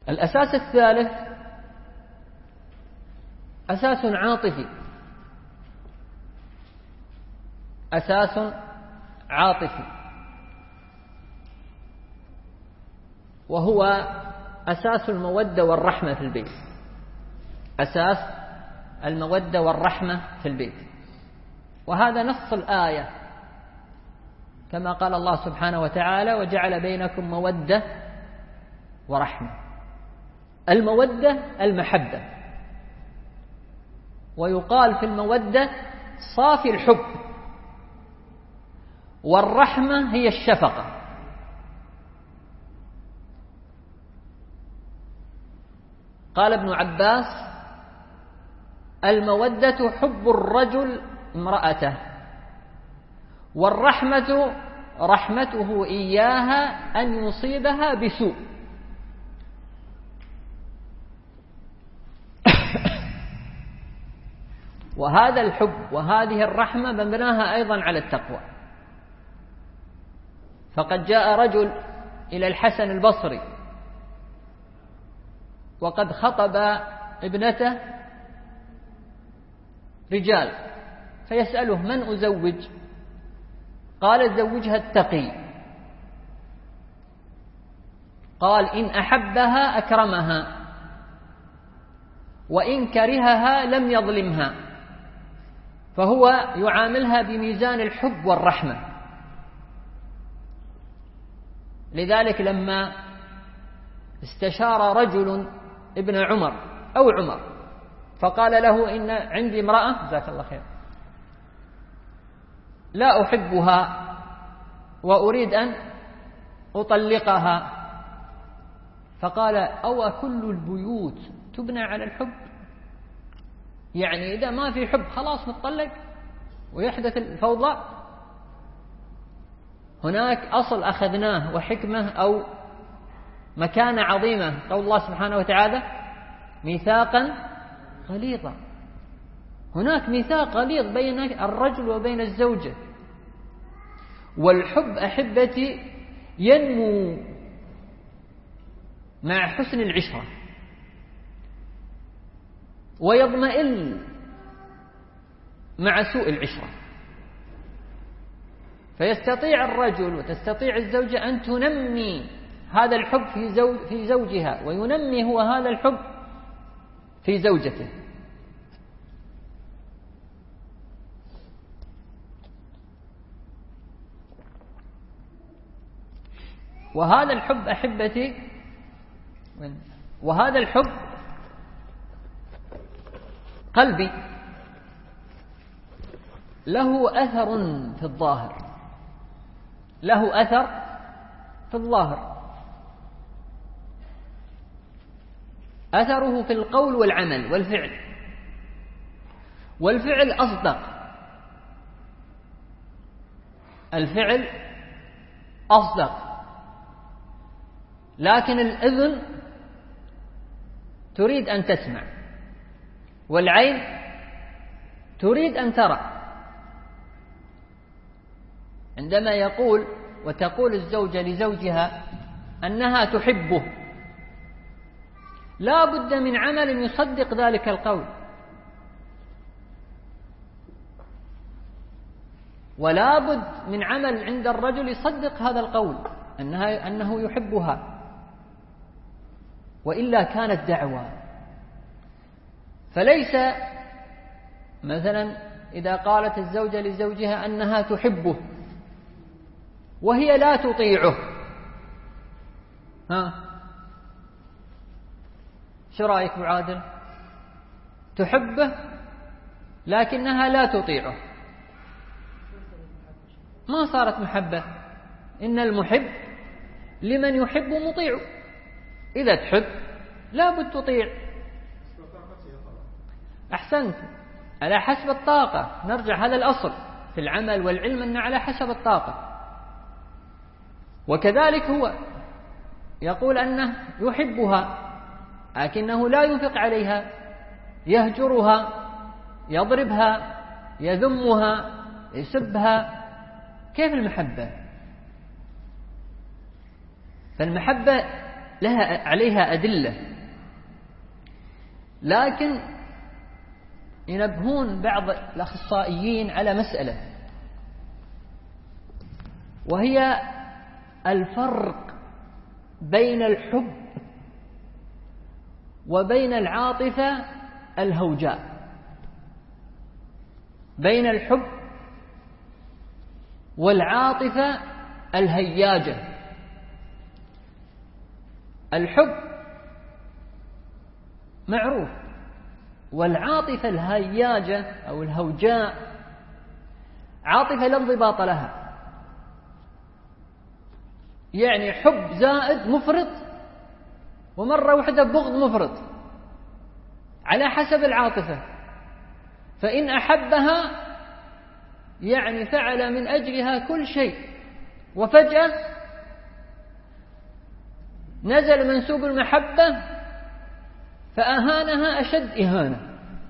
الأساس الثالث أساس عاطفي، أساس عاطفي، وهو أساس المودة والرحمة في البيت. أساس المودة والرحمة في البيت، وهذا نص الآية كما قال الله سبحانه وتعالى: وجعل بينكم مودة ورحمة. المودة المحبة، ويقال في المودة صافي الحب، والرحمة هي الشفقة. قال ابن عباس: المودة حب الرجل امرأته، والرحمة رحمته إياها أن يصيبها بسوء. وهذا الحب وهذه الرحمة مبناها أيضا على التقوى. فقد جاء رجل إلى الحسن البصري وقد خطب ابنته رجال، فيسأله: من أزوج؟ قال: زوجها التقي. قال: إن أحبها أكرمها، وإن كرهها لم يظلمها، فهو يعاملها بميزان الحب والرحمة. لذلك لما استشار رجل ابن عمر أو عمر فقال له: إن عندي امرأة، جزاك الله خير، لا أحبها وأريد أن أطلقها. فقال: أو كل البيوت تبنى على الحب؟ يعني إذا ما في حب خلاص نطلق ويحدث الفوضى؟ هناك أصل أخذناه وحكمة أو مكانة عظيمة، قول الله سبحانه وتعالى: ميثاقا غليظا. هناك ميثاق غليظ بين الرجل وبين الزوجة. والحب أحبتي ينمو مع حسن العشرة، ويضمئن مع سوء العشرة. فيستطيع الرجل وتستطيع الزوجة أن تنمي هذا الحب في زوجها، وينمي هو هذا الحب في زوجته. وهذا الحب أحبتي، وهذا الحب قلبي له أثر في الظاهر، له أثر في الظاهر، أثره في القول والعمل والفعل. والفعل أصدق، الفعل أصدق، لكن الأذن تريد أن تسمع، والعين تريد أن ترى. عندما يقول وتقول الزوجة لزوجها أنها تحبه، لا بد من عمل يصدق ذلك القول، ولا بد من عمل عند الرجل يصدق هذا القول أنه يحبها، وإلا كانت دعوة. فليس مثلا إذا قالت الزوجة لزوجها أنها تحبه وهي لا تطيعه، شو رأيك أبو عادل؟ تحبه لكنها لا تطيعه، ما صارت محبة. إن المحب لمن يحب مطيع. إذا تحب لا بد تطيع. أحسنت، على حسب الطاقة. نرجع هذا الأصل في العمل والعلم، أنه على حسب الطاقة. وكذلك هو يقول أنه يحبها لكنه لا ينفق عليها، يهجرها، يضربها، يذمها، يسبها. كيف المحبة؟ فالمحبة عليها أدلة، لكن ينبهون بعض الأخصائيين على مسألة، وهي الفرق بين الحب وبين العاطفة الهوجاء. بين الحب والعاطفة الهياجة. الحب معروف، والعاطفة الهياجة أو الهوجاء عاطفة لا انضباط لها، يعني حب زائد مفرط، ومرة واحدة بغض مفرط على حسب العاطفة. فإن أحبها يعني فعل من أجلها كل شيء، وفجأة نزل منسوب المحبة فأهانها أشد إهانة.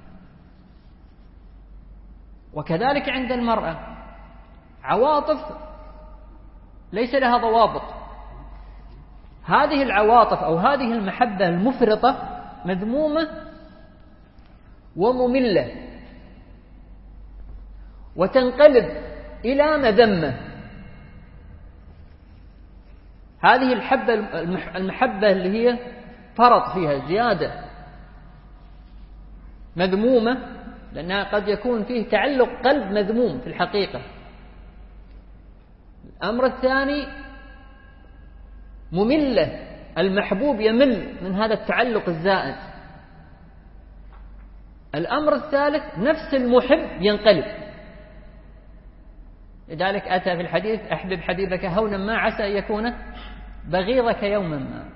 وكذلك عند المرأة عواطف ليس لها ضوابط. هذه العواطف أو هذه المحبة المفرطة مذمومة ومملة، وتنقلب إلى مذمة. هذه المحبة اللي هي فرط فيها زيادة مذمومة، لأنها قد يكون فيه تعلق قلب مذموم في الحقيقة. الأمر الثاني مملة، المحبوب يمل من هذا التعلق الزائد. الأمر الثالث نفس المحب ينقلب. لذلك أتى في الحديث: أحبب حبيبك هونا ما عسى أن يكون بغيضك يوما ما.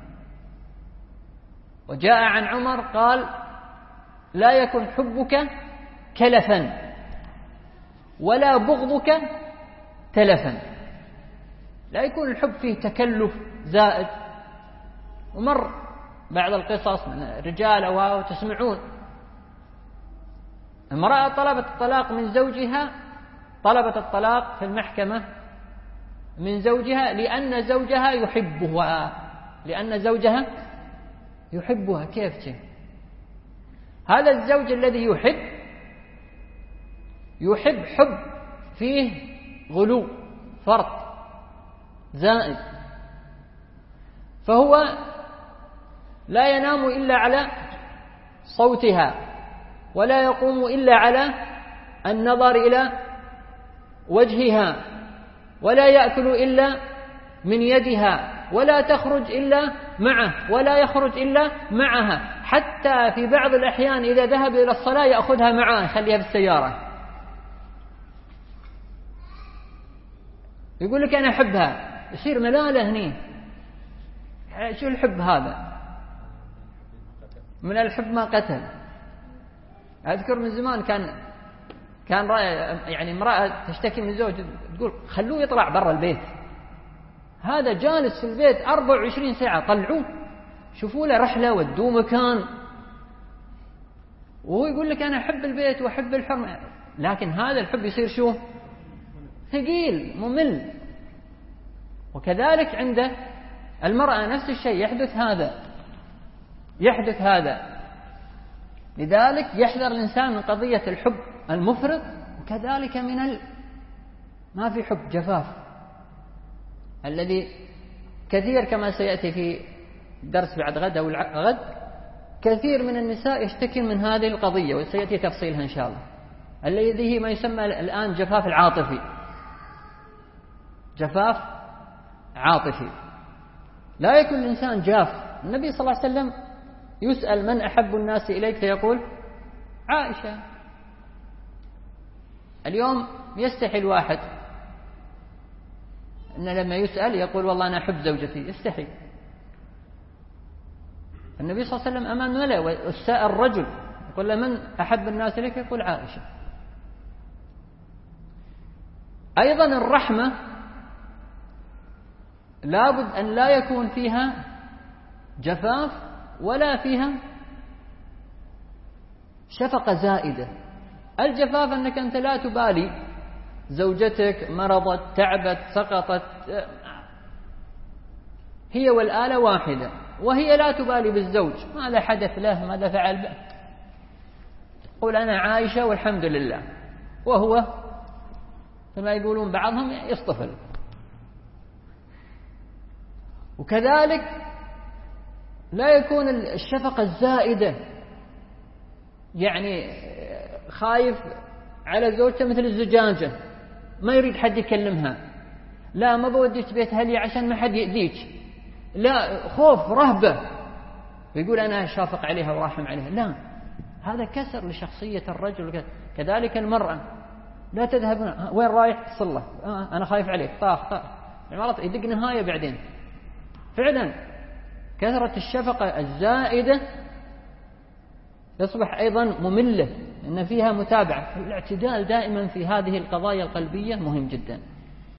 وجاء عن عمر قال: لا يكن حبك كلفا ولا بغضك تلفا. لا يكون الحب فيه تكلف زائد. ومر بعض القصص من رجال وتسمعون امرأة طلبت الطلاق من زوجها، طلبت الطلاق في المحكمة من زوجها لأن زوجها يحبها، لأن زوجها يحبها. كيف شيء؟ هذا الزوج الذي يحب حب فيه غلو فرط زائد، فهو لا ينام إلا على صوتها، ولا يقوم إلا على النظر إلى وجهها، ولا يأكل إلا من يدها، ولا تخرج إلا معه، ولا يخرج إلا معها. حتى في بعض الأحيان إذا ذهب إلى الصلاة يأخذها معه، يخليها في السيارة. يقول لك أنا أحبها، يصير ملالة هني. شو الحب هذا؟ من الحب ما قتل. أذكر من زمان كان يعني امرأة تشتكي من زوج، تقول خلوه يطلع برا البيت، هذا جالس في البيت 24 ساعة، طلعوه شوفوا له رحلة ودوه مكان. وهو يقول لك أنا أحب البيت وأحب الحرمة، لكن هذا الحب يصير شو؟ ثقيل ممل. وكذلك عند المرأة نفس الشيء، يحدث هذا. لذلك يحذر الإنسان من قضية الحب المفرط، وكذلك من ما في حب جفاف، الذي كثير كما سيأتي في درس بعد غد أو غد، كثير من النساء يشتكي من هذه القضية، وسيأتي تفصيلها إن شاء الله، الذي هي ما يسمى الآن جفاف العاطفي. جفاف عاطفي، لا يكون الإنسان جاف. النبي صلى الله عليه وسلم يسأل: من أحب الناس إليك؟ فيقول: عائشة. اليوم يستحي الواحد أن لما يسأل يقول: والله أنا أحب زوجتي، يستحي. النبي صلى الله عليه وسلم أمام ملأ، والسائل الرجل يقول له: من أحب الناس إليك؟ يقول: عائشة. أيضا الرحمة لابد أن لا يكون فيها جفاف ولا فيها شفقة زائدة. الجفاف أنك أنت لا تبالي زوجتك مرضت، تعبت، سقطت، هي والآلة واحدة، وهي لا تبالي بالزوج، ماذا حدث له، ماذا فعل به، تقول أنا عايشة والحمد لله، وهو كما يقولون بعضهم يصطفل. وكذلك لا يكون الشفقة الزائدة، يعني خايف على زوجته مثل الزجاجة، ما يريد حد يكلمها، لا ما بوديك بيت أهلي عشان ما حد يأذيك، لا خوف رهبة، ويقول أنا شافق عليها وراحم عليها، لا، هذا كسر لشخصية الرجل. كذلك المرأة لا تذهب، وين رايح تصل له، أنا خايف عليك، طاخ المرأة يدق نهاية بعدين. فعلا كثرة الشفقة الزائدة تصبح أيضا مملة، إن فيها متابعة. الاعتدال دائما في هذه القضايا القلبية مهم جدا.